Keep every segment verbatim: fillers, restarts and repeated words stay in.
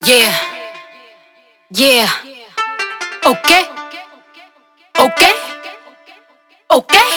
Yeah, yeah, okay, okay, okay,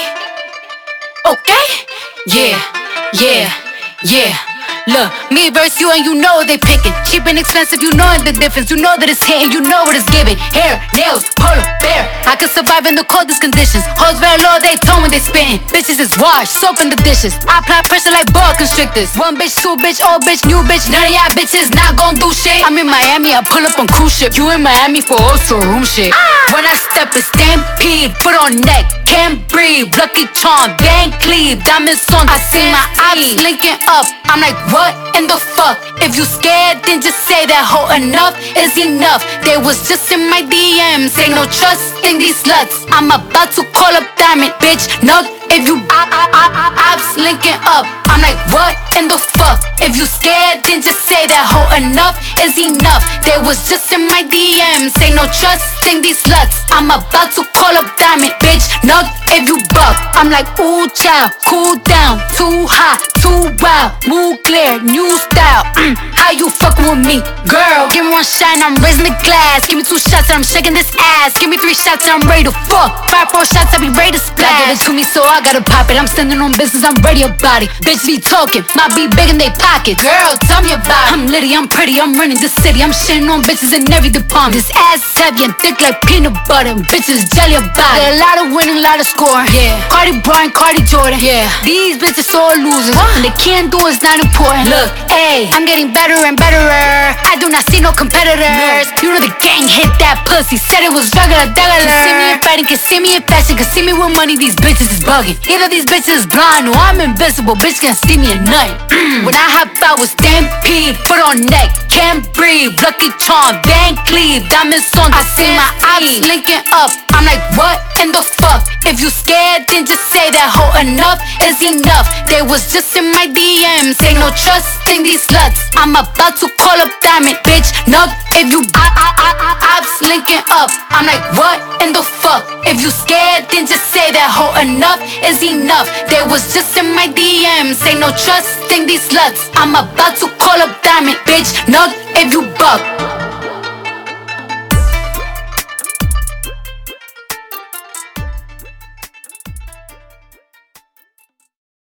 okay, yeah, yeah, yeah. Look, me versus you and you know they picking. Cheap and expensive, you know the difference. You know that it's hitting, you know what it's giving. Hair, nails, polar bear. I can survive in the coldest conditions. Hoes very low, they tone when they spitting. Bitches is washed, soap in the dishes. I apply pressure like boa constrictors. One bitch, two bitch, old bitch, new bitch. None of y'all bitches not gon' do shit. I'm in Miami, I pull up on cruise ship. You in Miami for also room shit. Ah. When I step, it's stampede. Foot on neck, can't breathe. Lucky charm, Van Cleave, diamonds on. I see my eyes linking up. I'm like, what in the fuck? If you scared, then just say that hoe enough is enough. They was just in my D Ms. Ain't no trust in these sluts. I'm about to call up Diamond, bitch. Nug, if you I, I, I, I, ops linking up. I'm like, what in the fuck? If you scared, then just say that hoe enough is enough. They was just in my D Ms. Ain't no trust in these sluts. I'm about to call up Diamond, bitch. Nug, if you buck. I'm like, ooh, child, cool down. Too hot, too wild. Move clear, new style. Mm, how you fuckin' with me, girl? Give me one shot and I'm raising the glass. Give me two shots and I'm shaking this ass. Give me three shots and I'm ready to fuck. Five, four shots, I be ready to splash. Give it to me so I gotta pop it. I'm standing on business, I'm ready about it. Bitch be talking, might be big in they pockets. Girl, tell me about it. I'm litty, I'm pretty, I'm running the city. I'm shitting on bitches in every department. This ass is heavy and thick like peanut butter. And bitches jelly about it. A lot of winning, a lot of scoring. Yeah. Cardi Bryant, Cardi Jordan. Yeah. These bitches all losers. What? And they can't do it's not important. Look, hey, I'm getting better and better. I do not see no competitors. No. You know the gang hit that pussy. Said it was regular, regular. Can see me in fighting, can see me in fashion, can see me with money. These bitches is bugging. Either these bitches is blind or I'm invincible. Bitch can't see me at night. When I hop out with stampede, foot on neck, can't breathe. Lucky charm, Van Cleave, diamonds on. I see my eyes linking up. I'm like, what in the fuck? If you scared, then just say that hoe enough is enough. They was just in my D Ms. Ain't no trust in these sluts. I'm about to call up Diamond, bitch. Nug, if you I, I, I, I, ops linking up. I'm like, what in the fuck? If you scared, then just say that hoe enough is enough. They was just in my D Ms. Ain't no trust in these sluts. I'm about to call up Diamond, bitch. Nug, if you buck.